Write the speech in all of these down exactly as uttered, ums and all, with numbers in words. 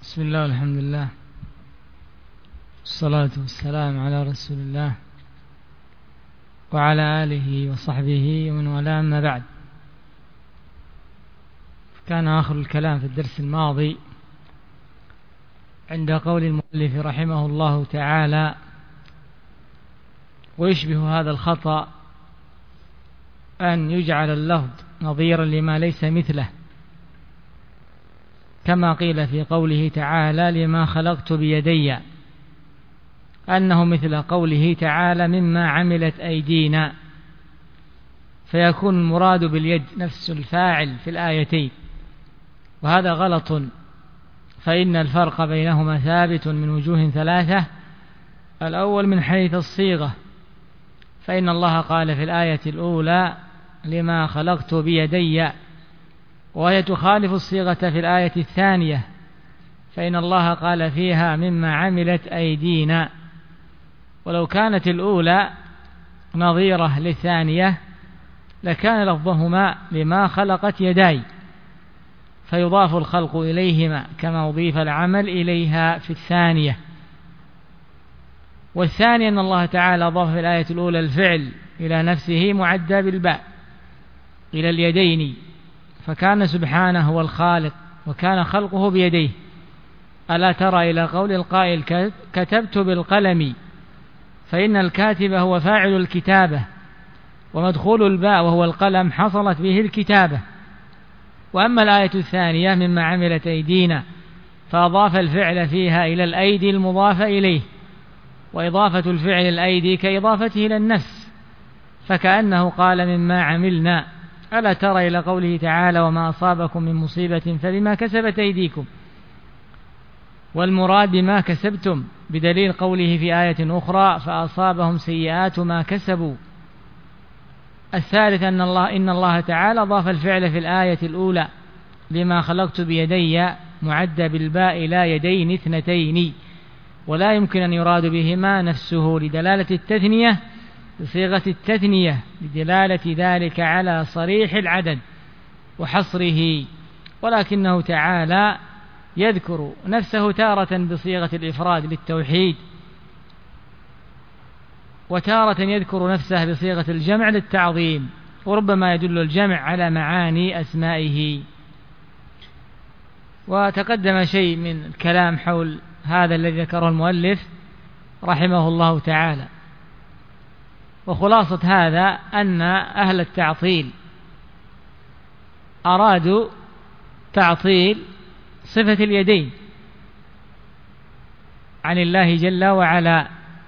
بسم الله والحمد لله والصلاة والسلام على رسول الله وعلى آله وصحبه ومن والاه، أما بعد. كان آخر الكلام في الدرس الماضي عند قول المؤلف رحمه الله تعالى: ويشبه هذا الخطأ أن يجعل اللفظ نظيرا لما ليس مثله، كما قيل في قوله تعالى: لما خلقت بيدي، أنه مثل قوله تعالى: مما عملت أيدينا، فيكون المراد باليد نفس الفاعل في الآيتين، وهذا غلط، فإن الفرق بينهما ثابت من وجوه ثلاثة. الأول من حيث الصيغة، فإن الله قال في الآية الأولى: لما خلقت بيدي، وهي تخالف الصيغة في الآية الثانية، فإن الله قال فيها: مما عملت أيدينا. ولو كانت الأولى نظيرة للثانية لكان لفظهما لما خلقت يداي، فيضاف الخلق إليهما كما أضيف العمل إليها في الثانية. والثاني أن الله تعالى أضاف في الآية الأولى الفعل إلى نفسه معدى بالباء إلى اليدين، فكان سبحانه هو الخالق وكان خلقه بيديه. ألا ترى إلى قول القائل: كتبت بالقلم، فإن الكاتب هو فاعل الكتابة، ومدخول الباء وهو القلم حصلت به الكتابة. وأما الآية الثانية: مما عملت أيدينا، فأضاف الفعل فيها إلى الأيدي المضاف إليه، وإضافة الفعل الأيدي كإضافته إلى النفس، فكأنه قال: مما عملنا. ألا ترى إلى قوله تعالى: وما أصابكم من مصيبة فبما كسبت أيديكم، والمراد بما كسبتم، بدليل قوله في آية أخرى: فأصابهم سيئات ما كسبوا. الثالث أن الله إن الله تعالى ضاف الفعل في الآية الأولى: لما خلقت بيدي، معدى بالباء إلى يدين اثنتين، ولا يمكن أن يراد بهما نفسه لدلالة التثنية بصيغة التثنية، لدلالة ذلك على صريح العدد وحصره، ولكنه تعالى يذكر نفسه تارة بصيغة الإفراد للتوحيد، وتارة يذكر نفسه بصيغة الجمع للتعظيم، وربما يدل الجمع على معاني أسمائه. وتقدم شيء من الكلام حول هذا الذي ذكره المؤلف رحمه الله تعالى. وخلاصة هذا أن أهل التعطيل أرادوا تعطيل صفة اليدين عن الله جل وعلا،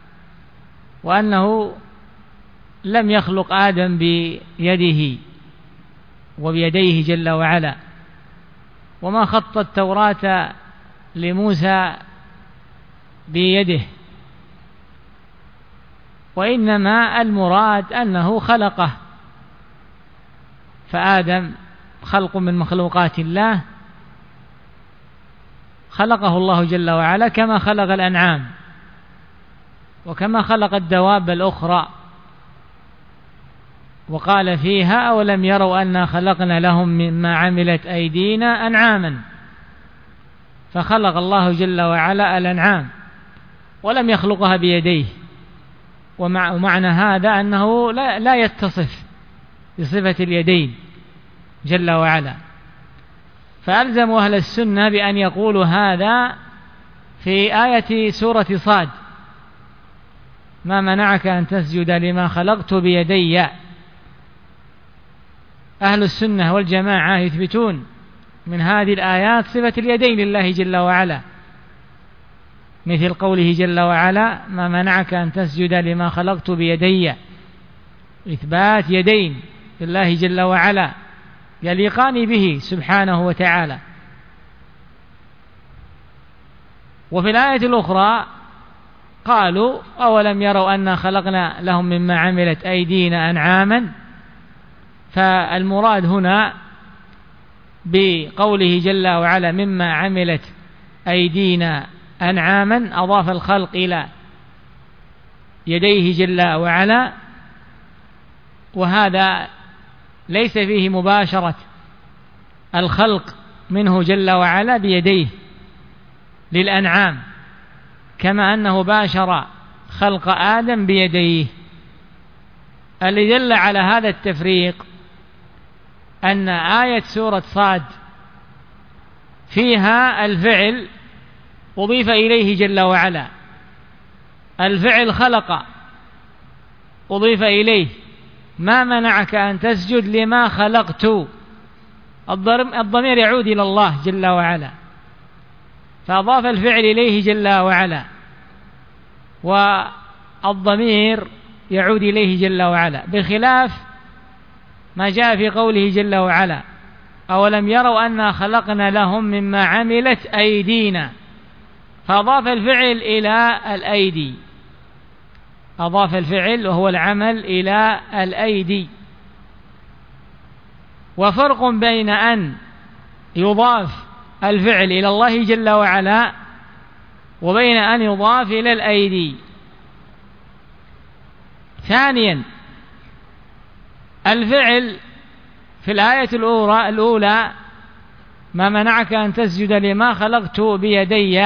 وأنه لم يخلق آدم بيده وبيديه جل وعلا، وما خط التوراة لموسى بيده، وإنما المراد أنه خلقه، فآدم خلق من مخلوقات الله، خلقه الله جل وعلا كما خلق الأنعام وكما خلق الدواب الأخرى. وقال فيها: أولم يروا أنا خلقنا لهم مما عملت أيدينا أنعاما، فخلق الله جل وعلا الأنعام ولم يخلقها بيديه. ومعنى هذا أنه لا, لا يتصف بصفة اليدين جل وعلا، فألزم أهل السنة بأن يقولوا هذا في آية سورة صاد: ما منعك أن تسجد لما خلقت بيدي. أهل السنة والجماعة يثبتون من هذه الآيات صفة اليدين لله جل وعلا، مثل قوله جل وعلا: ما منعك أن تسجد لما خلقت بيدي، إثبات يدين لله جل وعلا يليقان به سبحانه وتعالى. وفي الآية الأخرى قالوا: أولم يروا أنا خلقنا لهم مما عملت أيدينا أنعاما، فالمراد هنا بقوله جل وعلا: مما عملت أيدينا أنعاما، أضاف الخلق إلى يديه جل وعلا، وهذا ليس فيه مباشرة الخلق منه جل وعلا بيديه، للأنعام، كما أنه باشر خلق آدم بيديه. اللي دل على هذا التفريق أن آية سورة صاد فيها الفعل أضيف إليه جل وعلا، الفعل خلق أضيف إليه، ما منعك أن تسجد لما خلقت، الضمير يعود إلى الله جل وعلا، فأضاف الفعل إليه جل وعلا، والضمير يعود إليه جل وعلا، بخلاف ما جاء في قوله جل وعلا أولم يروا أنا خلقنا لهم مما عملت أيدينا، فأضاف الفعل إلى الأيدي، أضاف الفعل وهو العمل إلى الأيدي. وفرق بين أن يضاف الفعل إلى الله جل وعلا وبين أن يضاف إلى الأيدي. ثانيا، الفعل في الآية الأولى الأولى ما منعك أن تسجد لما خلقت بيدي،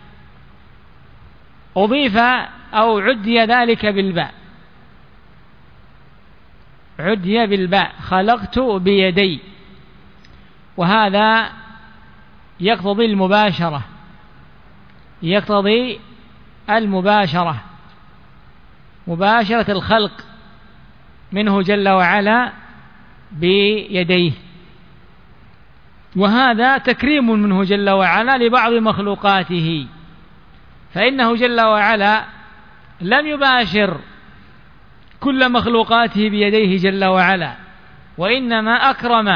أضيف أو عدي ذلك بالباء، عدي بالباء خلقت بيدي، وهذا يقتضي المباشرة، يقتضي المباشرة، مباشرة الخلق منه جل وعلا بيديه، وهذا تكريم منه جل وعلا لبعض مخلوقاته، فإنه جل وعلا لم يباشر كل مخلوقاته بيديه جل وعلا، وإنما أكرم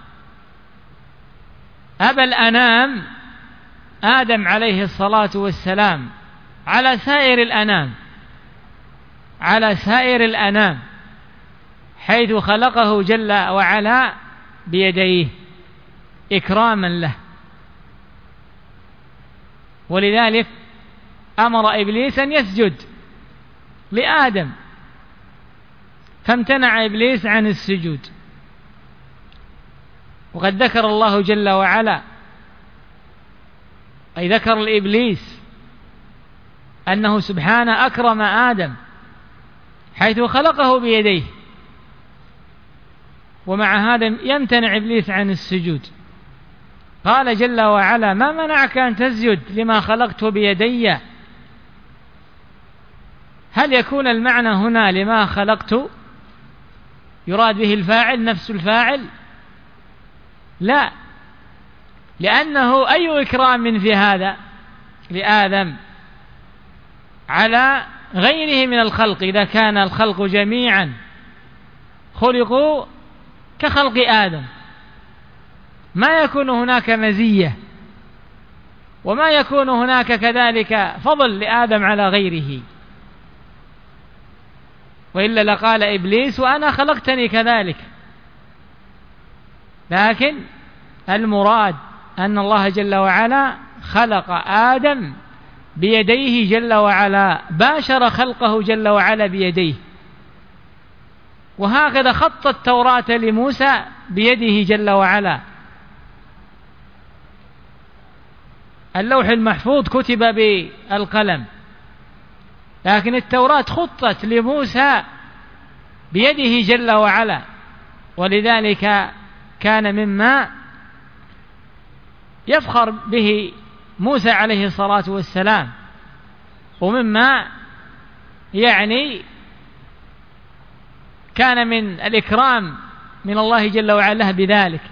أبا الأنام آدم عليه الصلاة والسلام على سائر الأنام، على سائر الأنام، حيث خلقه جل وعلا بيديه إكراما له. ولذلك أمر إبليس أن يسجد لآدم، فامتنع إبليس عن السجود. وقد ذكر الله جل وعلا، أي ذكر الإبليس أنه سبحانه أكرم آدم حيث خلقه بيديه، ومع هذا يمتنع إبليس عن السجود. قال جل وعلا ما منعك أن تسجد لما خلقت بيدي. هل يكون المعنى هنا لما خلقت يراد به الفاعل نفس الفاعل؟ لا، لأنه أي إكرام في هذا لآدم على غيره من الخلق، إذا كان الخلق جميعا خلقوا كخلق آدم، ما يكون هناك مزية وما يكون هناك كذلك فضل لآدم على غيره، وإلا لقال إبليس وأنا خلقتني كذلك. لكن المراد أن الله جل وعلا خلق آدم بيديه جل وعلا، باشر خلقه جل وعلا بيديه، وهكذا خط التوراة لموسى بيده جل وعلا. اللوح المحفوظ كتب بالقلم، لكن التوراة خطت لموسى بيده جل وعلا، ولذلك كان مما يفخر به موسى عليه الصلاة والسلام، ومما يعني كان من الإكرام من الله جل وعلا بذلك.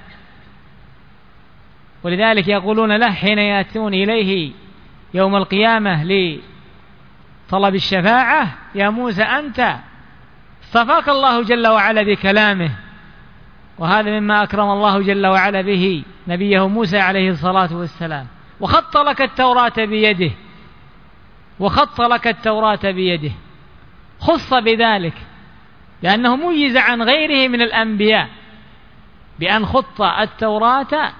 ولذلك يقولون له حين يأتون إليه يوم القيامة لطلب الشفاعة يا موسى أنت اصطفاك الله جل وعلا بكلامه، وهذا مما أكرم الله جل وعلا به نبيه موسى عليه الصلاة والسلام، وخط لك التوراة بيده، وخط لك التوراة بيده، خص بذلك لأنه ميز عن غيره من الأنبياء بأن خط التوراة،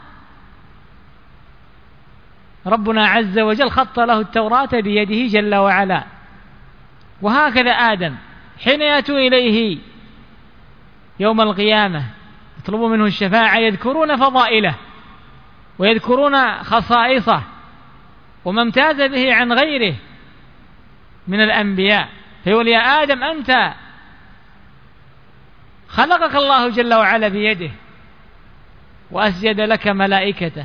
ربنا عز وجل خط له التوراة بيده جل وعلا. وهكذا آدم حين يأتوا إليه يوم القيامة يطلبوا منه الشفاعة يذكرون فضائله ويذكرون خصائصه وما امتاز به عن غيره من الأنبياء، فيقول يا آدم أنت خلقك الله جل وعلا بيده وأسجد لك ملائكته.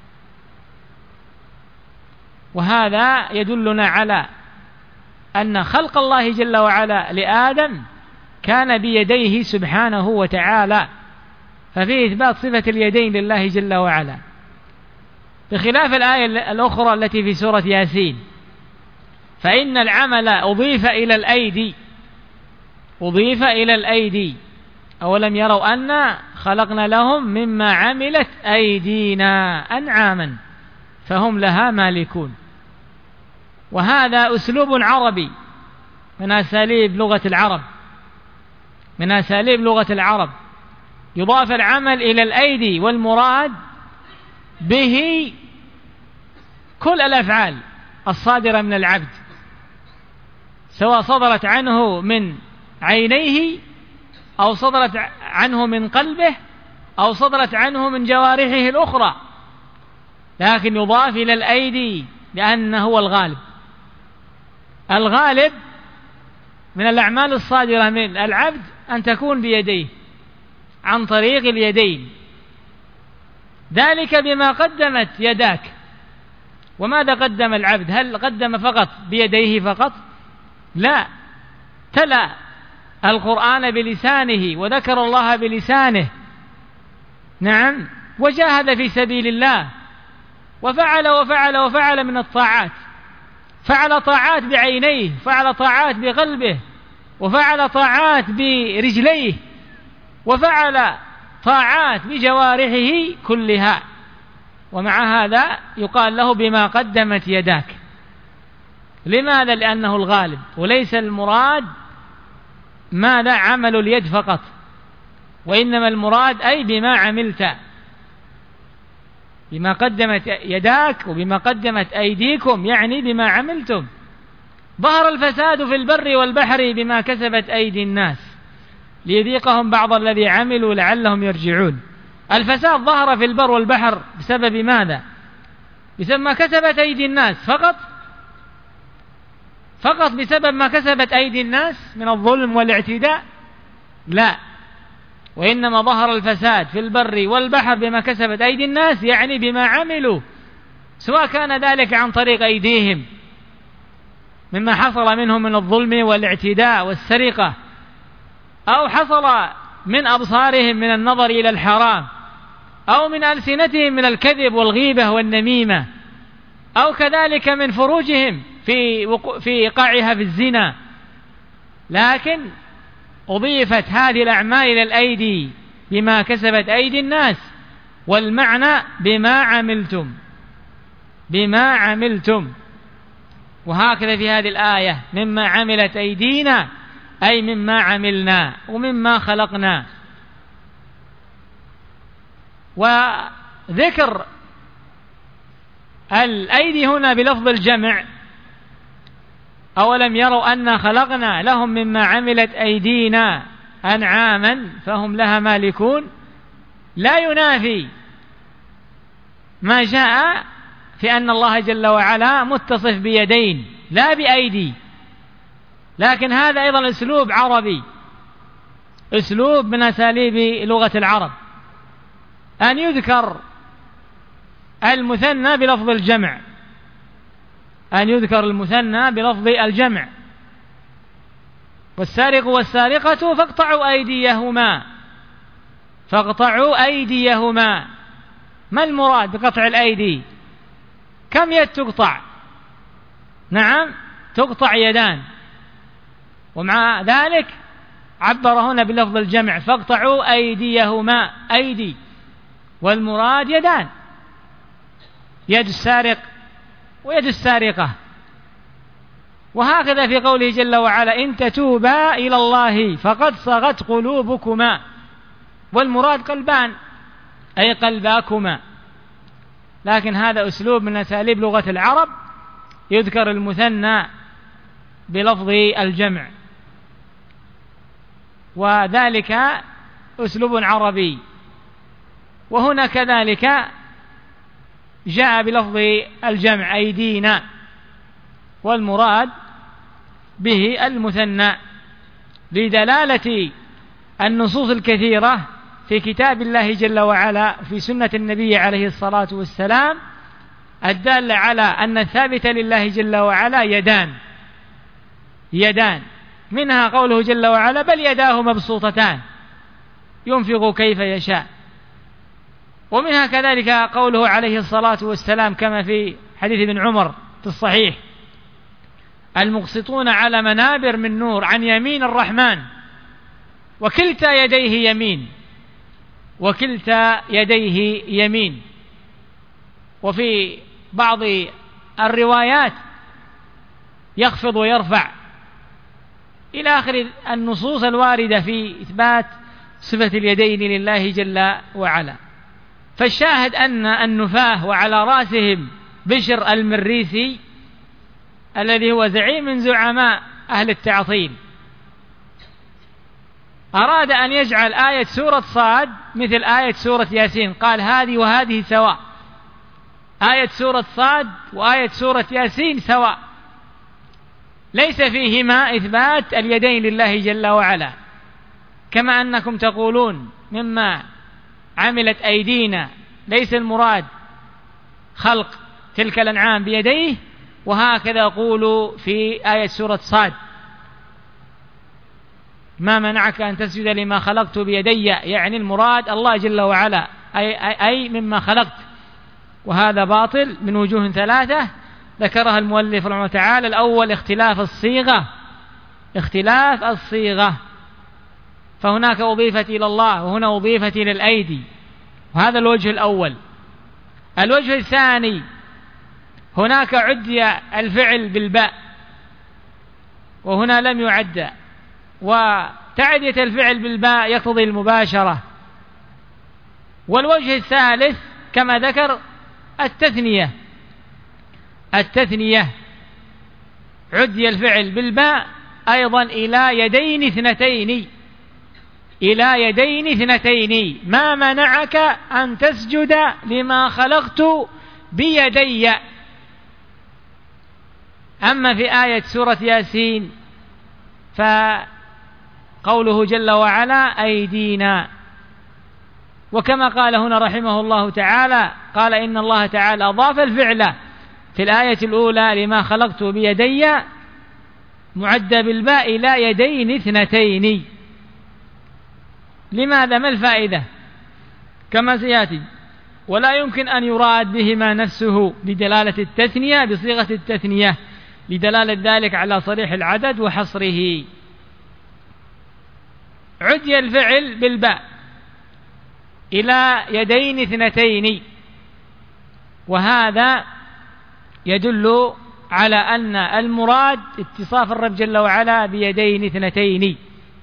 وهذا يدلنا على أن خلق الله جل وعلا لآدم كان بيديه سبحانه وتعالى، ففيه إثبات صفة اليدين لله جل وعلا، بخلاف الآية الأخرى التي في سورة ياسين، فإن العمل أضيف إلى الأيدي أضيف إلى الأيدي أولم يروا أنا خلقنا لهم مما عملت أيدينا أنعاما فهم لها مالكون. وهذا أسلوب عربي من أساليب لغة العرب من أساليب لغة العرب يضاف العمل إلى الأيدي، والمراد به كل الأفعال الصادرة من العبد، سواء صدرت عنه من عينيه أو صدرت عنه من قلبه أو صدرت عنه من جوارحه الأخرى، لكن يضاف إلى الأيدي لأنه هو الغالب. الغالب من الأعمال الصادرة من العبد أن تكون بيديه عن طريق اليدين، ذلك بما قدمت يداك. وماذا قدم العبد؟ هل قدم فقط بيديه فقط؟ لا، تلا القرآن بلسانه وذكر الله بلسانه، نعم، وجاهد في سبيل الله وفعل وفعل وفعل من الطاعات، فعل طاعات بعينيه، فعل طاعات بقلبه، وفعل طاعات برجليه، وفعل طاعات بجوارحه كلها، ومع هذا يقال له بما قدمت يداك. لماذا؟ لأنه الغالب، وليس المراد ماذا عمل اليد فقط، وإنما المراد أي بما عملت، بما قدمت يداك وبما قدمت أيديكم، يعني بما عملتم. ظهر الفساد في البر والبحر بما كسبت أيدي الناس ليذيقهم بعض الذي عملوا لعلهم يرجعون. الفساد ظهر في البر والبحر بسبب ماذا؟ بسبب ما كسبت أيدي الناس فقط فقط بسبب ما كسبت أيدي الناس من الظلم والاعتداء؟ لا، وإنما ظهر الفساد في البر والبحر بما كسبت أيدي الناس، يعني بما عملوا، سواء كان ذلك عن طريق أيديهم مما حصل منهم من الظلم والاعتداء والسرقة، أو حصل من أبصارهم من النظر إلى الحرام، أو من ألسنتهم من الكذب والغيبة والنميمة، أو كذلك من فروجهم في في إيقاعها في الزنا. لكن أضيفت هذه الأعمال إلى الأيدي بما كسبت أيدي الناس، والمعنى بما عملتم بما عملتم وهكذا في هذه الآية مما عملت أيدينا، أي مما عملنا ومما خلقنا. وذكر الأيدي هنا بلفظ الجمع، أولم يروا أنا خلقنا لهم مما عملت أيدينا أنعاما فهم لها مالكون، لا ينافي ما جاء في أن الله جل وعلا متصف بيدين لا بأيدي، لكن هذا أيضا أسلوب عربي، أسلوب من أساليب لغة العرب، أن يذكر المثنى بلفظ الجمع أن يذكر المثنى بلفظ الجمع. والسارق والسارقة فاقطعوا أيديهما فاقطعوا أيديهما ما المراد بقطع الأيدي؟ كم يد تقطع؟ نعم، تقطع يدان، ومع ذلك عبر هنا بلفظ الجمع فاقطعوا أيديهما، أيدي، والمراد يدان، يد السارق ويد السارقة. وهكذا في قوله جل وعلا إن تتوبا إلى الله فقد صغت قلوبكما، والمراد قلبان أي قلباكما. لكن هذا أسلوب من أساليب لغة العرب، يذكر المثنى بلفظ الجمع، وذلك أسلوب عربي. وهنا كذلك جاء بلفظ الجمع أيدينا، والمراد به المثنى لدلالة النصوص الكثيرة في كتاب الله جل وعلا في سنة النبي عليه الصلاة والسلام الدالة على أن الثابت لله جل وعلا يدان يدان منها قوله جل وعلا بل يداه مبسوطتان ينفق كيف يشاء، ومنها كذلك قوله عليه الصلاة والسلام كما في حديث ابن عمر في الصحيح المقسطون على منابر من نور عن يمين الرحمن وكلتا يديه يمين وكلتا يديه يمين. وفي بعض الروايات يخفض ويرفع إلى آخر النصوص الواردة في إثبات صفة اليدين لله جل وعلا. فالشاهد أن النفاة وعلى رأسهم بشر المريسي الذي هو زعيم من زعماء أهل التعطيل أراد أن يجعل آية سورة صاد مثل آية سورة ياسين، قال هذه وهذه سواء، آية سورة صاد وآية سورة ياسين سواء، ليس فيهما إثبات اليدين لله جل وعلا، كما أنكم تقولون مما عملت أيدينا ليس المراد خلق تلك الأنعام بيديه، وهكذا يقول في آية سورة صاد ما منعك أن تسجد لما خلقت بيدي، يعني المراد الله جل وعلا أي, أي, أي مما خلقت، وهذا باطل من وجوه ثلاثة ذكرها المؤلف رحمه الله تعالى. الأول اختلاف الصيغة اختلاف الصيغة فهناك أضيفت إلى الله وهنا أضيفت إلى الأيدي، وهذا الوجه الأول. الوجه الثاني هناك عدي الفعل بالباء وهنا لم يعد، وتعدية الفعل بالباء يقتضي المباشرة. والوجه الثالث كما ذكر التثنية التثنية عدي الفعل بالباء أيضا إلى يدين اثنتين إلى يدين اثنتين ما منعك أن تسجد لما خلقت بيدي. أما في آية سورة ياسين فقوله جل وعلا أيدينا، وكما قال هنا رحمه الله تعالى قال إن الله تعالى أضاف الفعل في الآية الأولى لما خلقت بيدي معدى بالباء إلى يدين اثنتين. لماذا؟ ما الفائدة؟ كما سيأتي. ولا يمكن أن يراد بهما نفسه لدلالة التثنية بصيغة التثنية لدلالة ذلك على صريح العدد وحصره. عدي الفعل بالباء إلى يدين اثنتين، وهذا يدل على أن المراد اتصاف الرب جل وعلا بيدين اثنتين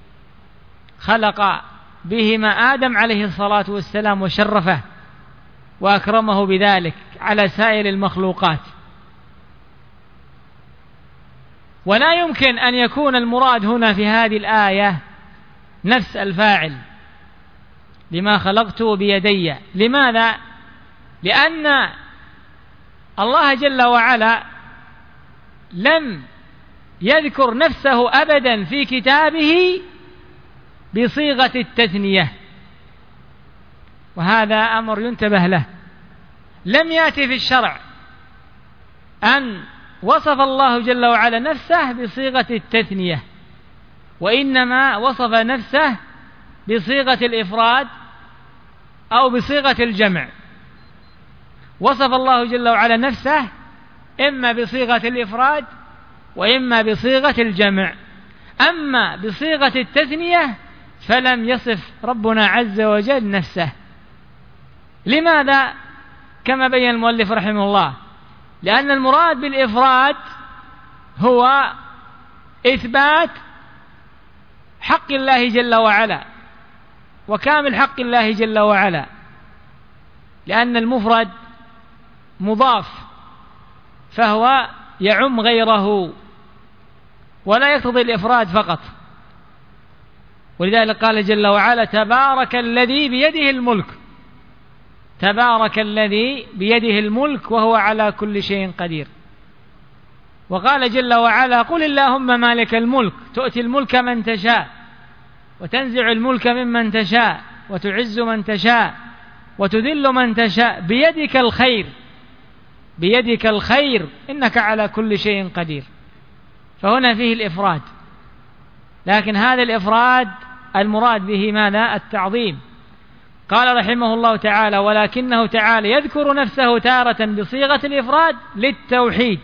خلق بهما آدم عليه الصلاة والسلام وشرفه وأكرمه بذلك على سائر المخلوقات. ولا يمكن أن يكون المراد هنا في هذه الآية نفس الفاعل لما خلقت بيدي. لماذا؟ لأن الله جل وعلا لم يذكر نفسه أبدا في كتابه بصيغة التثنية، وهذا أمر ينتبه له. لم يأتي في الشرع أن وصف الله جل وعلا نفسه بصيغة التثنية، وإنما وصف نفسه بصيغة الإفراد أو بصيغة الجمع. وصف الله جل وعلا نفسه إما بصيغة الإفراد وإما بصيغة الجمع. أما بصيغة التثنية فلم يصف ربنا عز وجل نفسه. لماذا؟ كما بين المؤلف رحمه الله، لأن المراد بالإفراد هو إثبات حق الله جل وعلا وكامل حق الله جل وعلا، لأن المفرد مضاف فهو يعم غيره ولا يقتضي الإفراد فقط. ولذلك قال جل وعلا تبارك الذي بيده الملك تبارك الذي بيده الملك وهو على كل شيء قدير. وقال جل وعلا قل اللهم مالك الملك تؤتي الملك من تشاء وتنزع الملك ممن تشاء وتعز من تشاء وتذل من تشاء بيدك الخير بيدك الخير إنك على كل شيء قدير. فهنا فيه الإفراد، لكن هذا الإفراد المراد به ماذا؟ التعظيم. قال رحمه الله تعالى ولكنه تعالى يذكر نفسه تارة بصيغة الإفراد للتوحيد،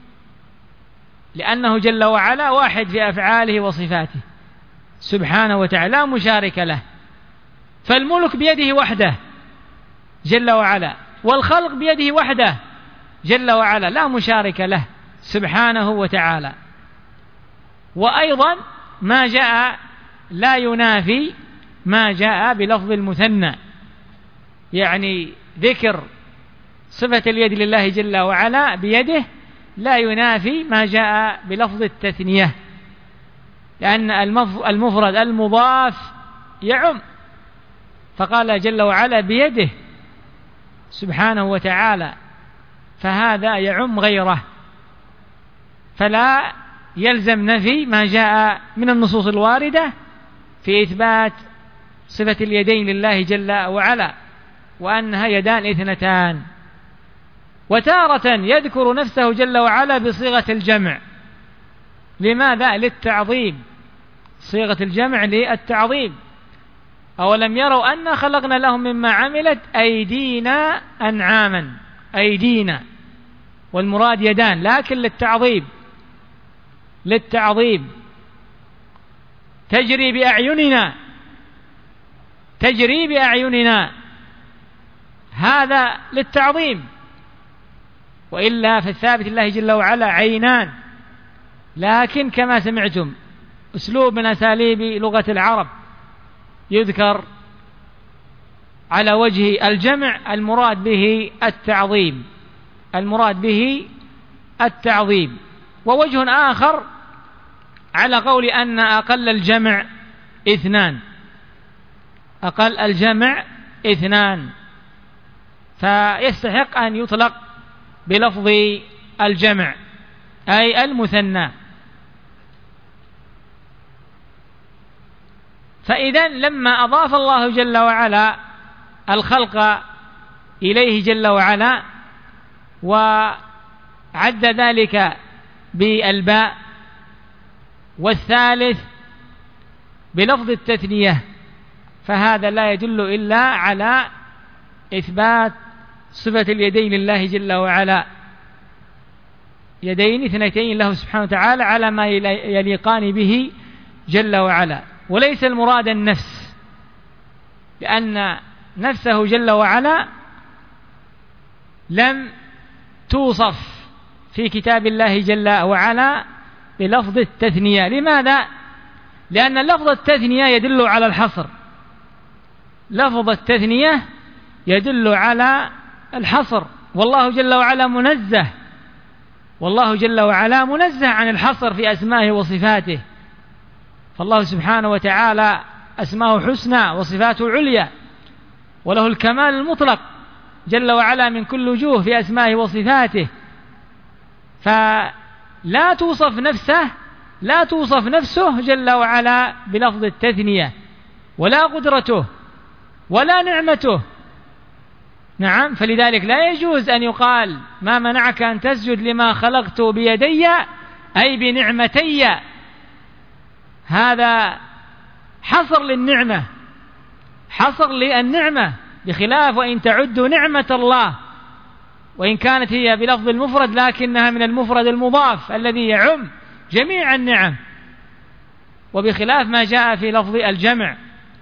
لأنه جل وعلا واحد في أفعاله وصفاته سبحانه وتعالى لا مشارك له. فالملك بيده وحده جل وعلا، والخلق بيده وحده جل وعلا لا مشارك له سبحانه وتعالى. وأيضا ما جاء لا ينافي ما جاء بلفظ المثنى، يعني ذكر صفة اليد لله جل وعلا بيده لا ينافي ما جاء بلفظ التثنية، لأن المفرد المضاف يعم، فقال جل وعلا بيده سبحانه وتعالى، فهذا يعم غيره، فلا يلزم نفي ما جاء من النصوص الواردة في إثبات صفة اليدين لله جل وعلا وأنها يدان اثنتان. وتارة يذكر نفسه جل وعلا بصيغة الجمع. لماذا؟ للتعظيم، صيغة الجمع للتعظيم. أولم يروا أنا خلقنا لهم مما عملت أيدينا أنعاما، أيدينا والمراد يدان، لكن للتعظيم للتعظيم تجري بأعيننا تجري بأعيننا هذا للتعظيم. وإلا فالثابت الله جل وعلا عينان، لكن كما سمعتم أسلوب من أساليب لغة العرب يذكر على وجه الجمع المراد به التعظيم المراد به التعظيم. ووجه آخر على قول أن أقل الجمع اثنان أقل الجمع اثنان فيستحق أن يطلق بلفظ الجمع أي المثنى. فإذا لما أضاف الله جل وعلا الخلق إليه جل وعلا وعد ذلك بالباء، والثالث بلفظ التثنية، فهذا لا يدل إلا على إثبات صفة اليدين لله جل وعلا، يدين اثنتين له سبحانه وتعالى على ما يليقان به جل وعلا، وليس المراد النفس، لأن نفسه جل وعلا لم توصف في كتاب الله جل وعلا بلفظ التثنية. لماذا؟ لأن لفظ التثنية يدل على الحصر، لفظ التثنية يدل على الحصر، والله جل وعلا منزه والله جل وعلا منزه عن الحصر في أسمائه وصفاته، فالله سبحانه وتعالى أسماءه حسنى وصفاته عليا، وله الكمال المطلق جل وعلا من كل وجوه في أسمائه وصفاته، فلا توصف نفسه لا توصف نفسه جل وعلا بلفظ التثنية، ولا قدرته ولا نعمته. نعم، فلذلك لا يجوز أن يقال ما منعك أن تسجد لما خلقت بيدي أي بنعمتي، هذا حصر للنعمة حصر للنعمة، بخلاف وإن تعدوا نعمة الله، وإن كانت هي بلفظ المفرد لكنها من المفرد المضاف الذي يعم جميع النعم، وبخلاف ما جاء في لفظ الجمع.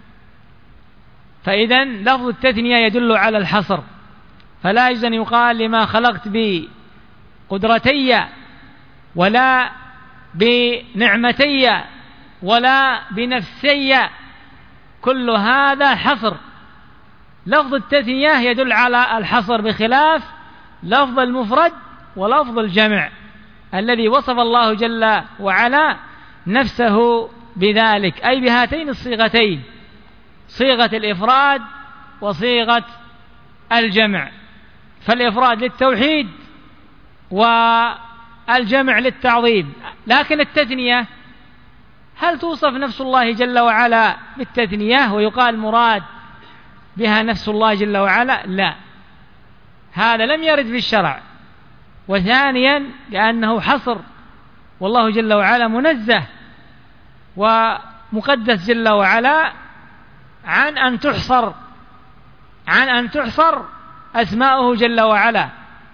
فإذا لفظ التثنية يدل على الحصر، فلا يجوز أن يقال لما خلقت بقدرتي ولا بنعمتي ولا بنفسي، كل هذا حصر. لفظ التثنية يدل على الحصر، بخلاف لفظ المفرد ولفظ الجمع الذي وصف الله جل وعلا نفسه بذلك، أي بهاتين الصيغتين، صيغة الإفراد وصيغة الجمع، فالإفراد للتوحيد والجمع للتعظيم. لكن التثنية هل توصف نفس الله جل وعلا بالتثنية ويقال مراد بها نفس الله جل وعلا؟ لا، هذا لم يرد في الشرع. وثانيا لأنه حصر، والله جل وعلا منزه ومقدس جل وعلا عن أن تحصر عن أن تحصر أسماؤه جل وعلا،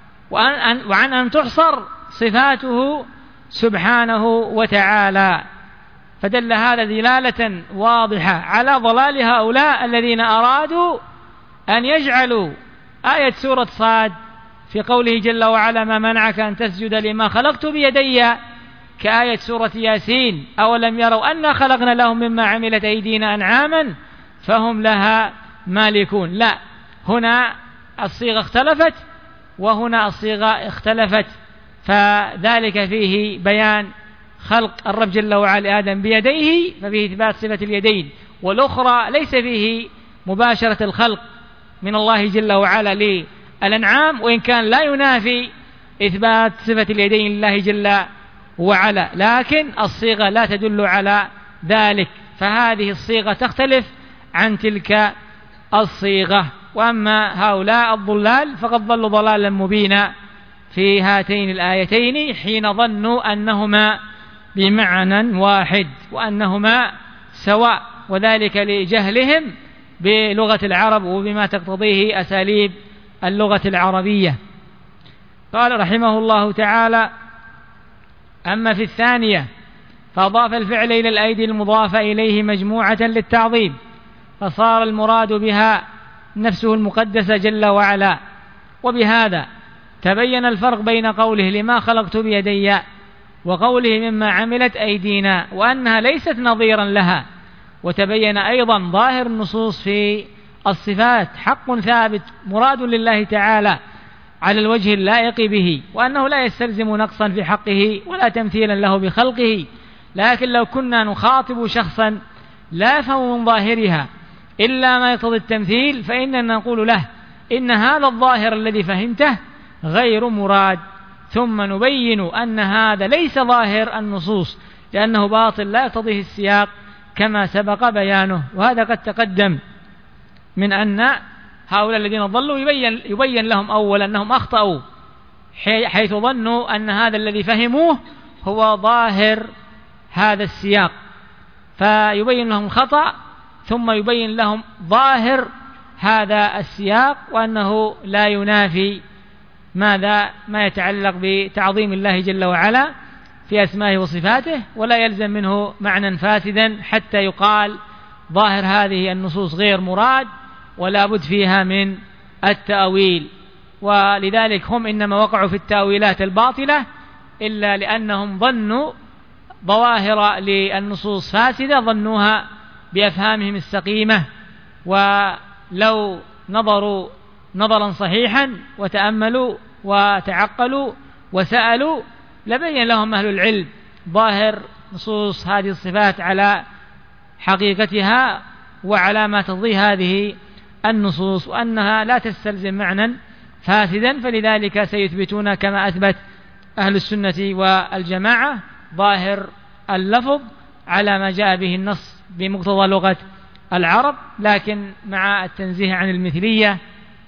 وعن أن تحصر صفاته سبحانه وتعالى. فدل هذا دلالة واضحة على ضلال هؤلاء الذين أرادوا أن يجعلوا آية سورة صاد في قوله جل وعلا ما منعك أن تسجد لما خلقت بيدي كآية سورة ياسين أولم يروا أنا خلقنا لهم مما عملت أيدينا أنعاما فهم لها مالكون. لا، هنا الصيغة اختلفت وهنا الصيغة اختلفت، فذلك فيه بيان خلق الرب جل وعلا آدم بيديه ففيه إثبات صفة اليدين، والأخرى ليس فيه مباشرة الخلق من الله جل وعلا للأنعام، وإن كان لا ينافي إثبات صفة اليدين لله جل وعلا، لكن الصيغة لا تدل على ذلك، فهذه الصيغة تختلف عن تلك الصيغة. وأما هؤلاء الضلال فقد ضلوا ضلالا مبينا في هاتين الآيتين حين ظنوا أنهما بمعنى واحد وأنهما سواء، وذلك لجهلهم بلغة العرب وبما تقتضيه أساليب اللغة العربية. قال رحمه الله تعالى: أما في الثانية فأضاف الفعل إلى الأيدي المضافة إليه مجموعة للتعظيم، فصار المراد بها نفسه المقدسة جل وعلا. وبهذا تبين الفرق بين قوله لما خلقت بيدي وقوله مما عملت أيدينا، وأنها ليست نظيرا لها. وتبين أيضا ظاهر النصوص في الصفات حق ثابت مراد لله تعالى على الوجه اللائق به، وأنه لا يستلزم نقصا في حقه ولا تمثيلا له بخلقه. لكن لو كنا نخاطب شخصا لا يفهم من ظاهرها إلا ما يقتضي التمثيل فإننا نقول له إن هذا الظاهر الذي فهمته غير مراد، ثم نبين أن هذا ليس ظاهر النصوص لأنه باطل لا يقتضيه السياق كما سبق بيانه. وهذا قد تقدم من أن هؤلاء الذين ضلوا يبين, يبين لهم أولا أنهم أخطأوا حيث ظنوا أن هذا الذي فهموه هو ظاهر هذا السياق، فيبين لهم الخطأ ثم يبين لهم ظاهر هذا السياق وأنه لا ينافي ماذا ما يتعلق بتعظيم الله جل وعلا في أسمائه وصفاته، ولا يلزم منه معنى فاسدا حتى يقال ظاهر هذه النصوص غير مراد ولا بد فيها من التأويل. ولذلك هم إنما وقعوا في التأويلات الباطلة إلا لأنهم ظنوا ظواهر للنصوص فاسدة ظنوها بأفهامهم السقيمة، ولو نظروا نظرا صحيحا وتأملوا وتعقلوا وسألوا لبين لهم أهل العلم ظاهر نصوص هذه الصفات على حقيقتها وعلى ما تضي هذه النصوص، وأنها لا تستلزم معنى فاسدا. فلذلك سيثبتون كما أثبت أهل السنة والجماعة ظاهر اللفظ على ما جاء به النص بمقتضى لغة العرب، لكن مع التنزيه عن المثلية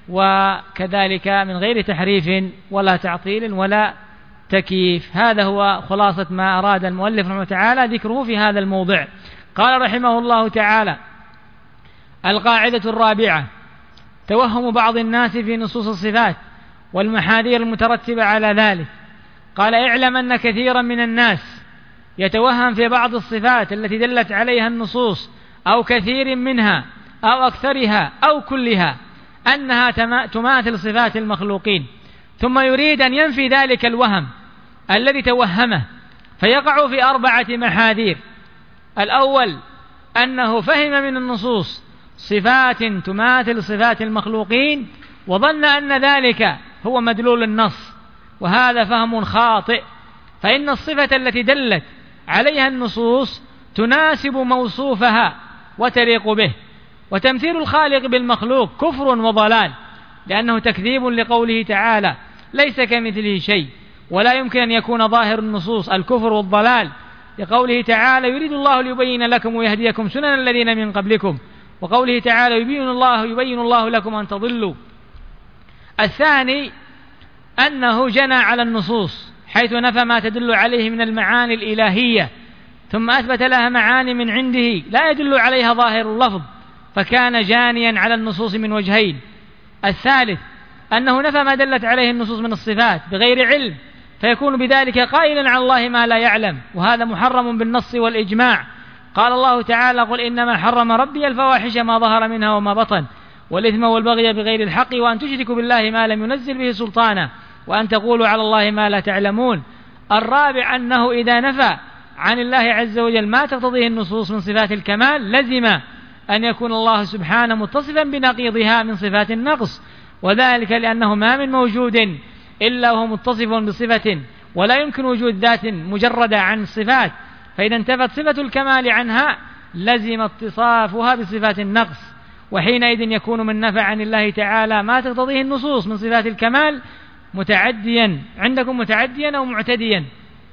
وكذلك من غير تحريف ولا تعطيل ولا تكييف. هذا هو خلاصة ما أراد المؤلف رحمه تعالى ذكره في هذا الموضع. قال رحمه الله تعالى: القاعدة الرابعة: توهم بعض الناس في نصوص الصفات والمحاذير المترتبة على ذلك. قال: اعلم أن كثيرا من الناس يتوهم في بعض الصفات التي دلت عليها النصوص أو كثير منها أو أكثرها أو كلها أنها تماثل صفات المخلوقين، ثم يريد أن ينفي ذلك الوهم الذي توهمه فيقع في أربعة محاذير. الأول أنه فهم من النصوص صفات تماثل صفات المخلوقين وظن أن ذلك هو مدلول النص، وهذا فهم خاطئ، فإن الصفة التي دلت عليها النصوص تناسب موصوفها وتليق به، وتمثيل الخالق بالمخلوق كفر وضلال، لأنه تكذيب لقوله تعالى ليس كمثله شيء، ولا يمكن أن يكون ظاهر النصوص الكفر والضلال، لقوله تعالى يريد الله ليبين لكم ويهديكم سنن الذين من قبلكم، وقوله تعالى يبين الله يبين الله لكم أن تضلوا. الثاني أنه جنى على النصوص حيث نفى ما تدل عليه من المعاني الإلهية ثم أثبت لها معاني من عنده لا يدل عليها ظاهر اللفظ، فكان جانيا على النصوص من وجهين. الثالث أنه نفى ما دلت عليه النصوص من الصفات بغير علم، فيكون بذلك قائلا على الله ما لا يعلم، وهذا محرم بالنص والإجماع. قال الله تعالى قل إنما حرم ربي الفواحش ما ظهر منها وما بطن والإثم والبغي بغير الحق وأن تشركوا بالله ما لم ينزل به سلطانا وأن تقولوا على الله ما لا تعلمون. الرابع أنه إذا نفى عن الله عز وجل ما تقتضيه النصوص من صفات الكمال لزم أن يكون الله سبحانه متصفا بنقيضها من صفات النقص، وذلك لأنه ما من موجود إلا وهو متصف بصفة، ولا يمكن وجود ذات مجردة عن الصفات، فإذا انتفت صفة الكمال عنها لزم اتصافها بصفات النقص، وحينئذ يكون من نفى عن الله تعالى ما تقتضيه النصوص من صفات الكمال متعديا. عندكم متعديا أو معتديا؟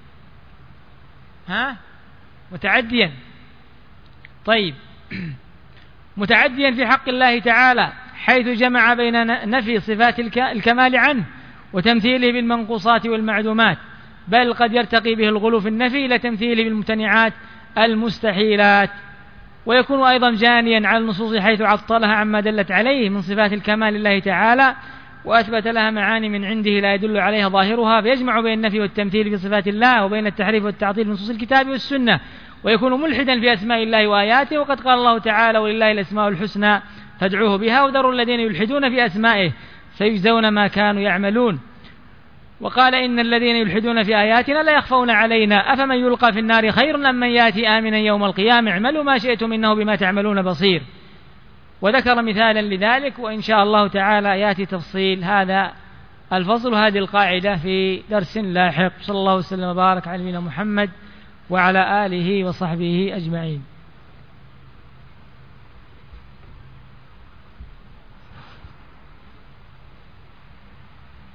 ها؟ متعديا. طيب، متعديا في حق الله تعالى حيث جمع بين نفي صفات الكمال عنه وتمثيله بالمنقوصات والمعدومات، بل قد يرتقي به الغلو في النفي إلى تمثيله بالممتنعات المستحيلات. ويكون أيضا جانيا على النصوص حيث عطلها عما دلت عليه من صفات الكمال لله تعالى وأثبت لها معاني من عنده لا يدل عليها ظاهرها، فيجمع بين النفي والتمثيل في صفات الله وبين التحريف والتعطيل من نصوص الكتاب والسنة، ويكون ملحدا في أسماء الله وآياته. وقد قال الله تعالى ولله الأسماء الحسنى فادعوه بها وذروا الذين يلحدون في أسمائه سيجزون ما كانوا يعملون. وقال إن الذين يلحدون في آياتنا لا يخفون علينا أفمن يلقى في النار خير أم من يأتي آمنا يوم القيامة اعملوا ما شئتم إنه بما تعملون بصير. وذكر مثالا لذلك، وإن شاء الله تعالى يأتي تفصيل هذا الفصل هذه القاعدة في درس لاحق. صلى الله وسلم وبارك على نبينا محمد وعلى آله وصحبه أجمعين.